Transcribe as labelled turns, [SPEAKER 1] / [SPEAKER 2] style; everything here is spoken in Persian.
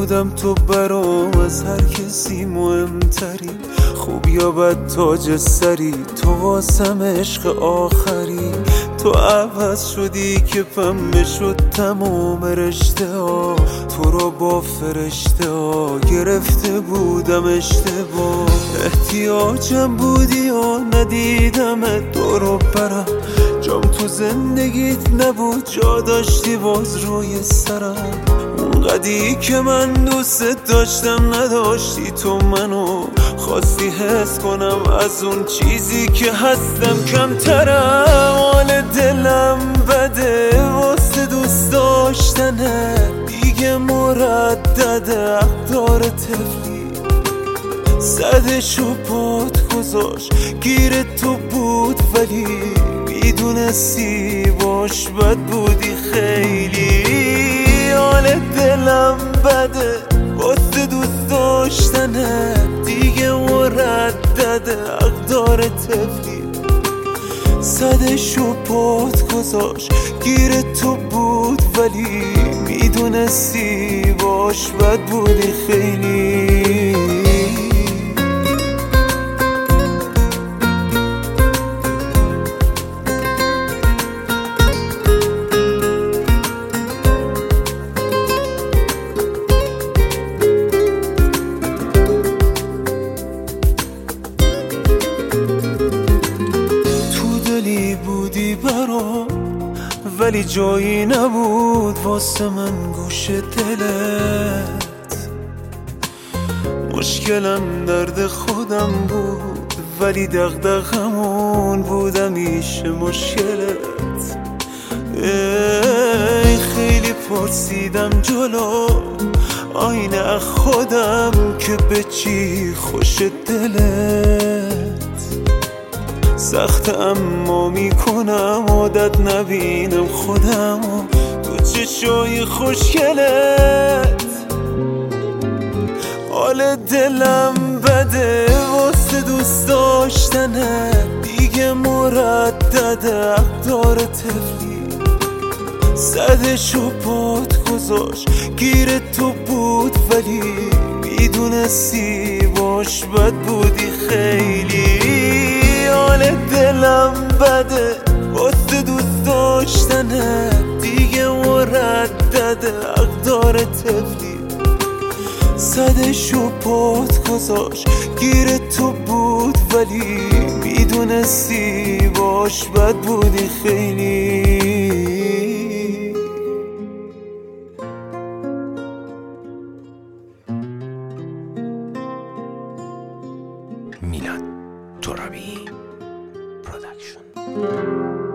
[SPEAKER 1] بودم تو برام از هر کسی مهمتری، خوب یا بد تاج سری، تو واسم عشق آخری. تو عوض شدی که پنبه شد تمام رشته ها، تو رو با فرشته ها گرفته بودم اشتباه. احتیاجم بودی یا ندیدمت دور و برم، جام تو زندگیت نبود جا داشتی باز روی سرم. اونقدی که من دوست داشتم نداشتی تو منو، خواستی حس کنم از اون چیزی که هستم کمترم. حال دلم بده واسه دوست داشتنه، دیگه مردده اقدار طفلی. صدشو پات گذاشت گیر تو بود ولی میدونستی باش بد بودی خیلی. حال دلم بده واسه دوست داشتنه، دیگه مردده اقدار طفلی. صدشو پات گذاشت گیر تو بود ولی میدونستی باش بد بودی خیلی. بودی برام ولی جایی نبود واسه من گوش دلت. مشکلم درد خودم بود ولی دغدغمون بود همیشه مشکلت. خیلی پرسیدم جلو آینه خودم که به چی خوش دلت. سخت اما میکنم عادت نبینم خودم تو چشای خوشگلت. حال دلم بده واسه دوست داشتنه، دیگه مردده اقدار طفلی. صدشو پات گذاشت گیر تو بود ولی میدونستی باش بد بودی خیلی. حال دلم بده واسه دوست داشتنه، دیگه مردده اقدار طفلی. صدشو پات گذاشت گیر تو بود ولی میدونستی باش بد بودی خیلی.
[SPEAKER 2] میلاد ترابی پروداکشن.